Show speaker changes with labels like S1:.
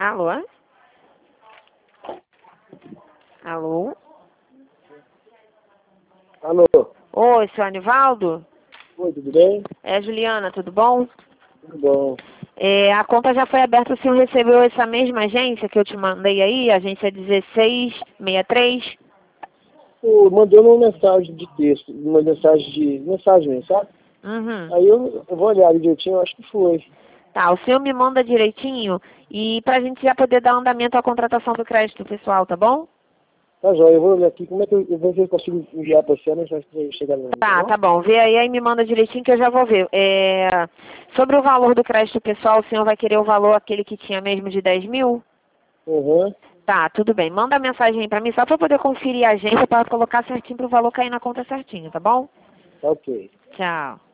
S1: Alô? Alô?
S2: Alô?
S1: Oi, seu Anivaldo?
S2: Oi, tudo bem?
S1: É, Juliana, tudo bom?
S2: Tudo bom.
S1: A conta já foi aberta, o senhor recebeu essa mesma agência que eu te mandei aí, agência 1663?
S2: Pô, mandou uma mensagem de texto, uma mensagem mesmo, sabe?
S1: Uhum.
S2: Aí eu vou olhar direitinho, eu acho que foi.
S1: Tá, o senhor me manda direitinho e pra gente já poder dar andamento à contratação do crédito pessoal, tá bom?
S2: Tá joia, eu vou olhar aqui, como é que eu vou ver se eu consigo enviar pra você a mensagem pra chegar lá, tá
S1: Tá,
S2: bom?
S1: tá bom. Vê aí me manda direitinho que eu já vou ver. Sobre o valor do crédito pessoal, o senhor vai querer o valor aquele que tinha mesmo de 10 mil?
S2: Uhum,
S1: Tá, tudo bem. Manda a mensagem aí pra mim só pra eu poder conferir a agência pra colocar certinho pro valor cair na conta certinho, tá bom?
S2: tá ok.
S1: Tchau.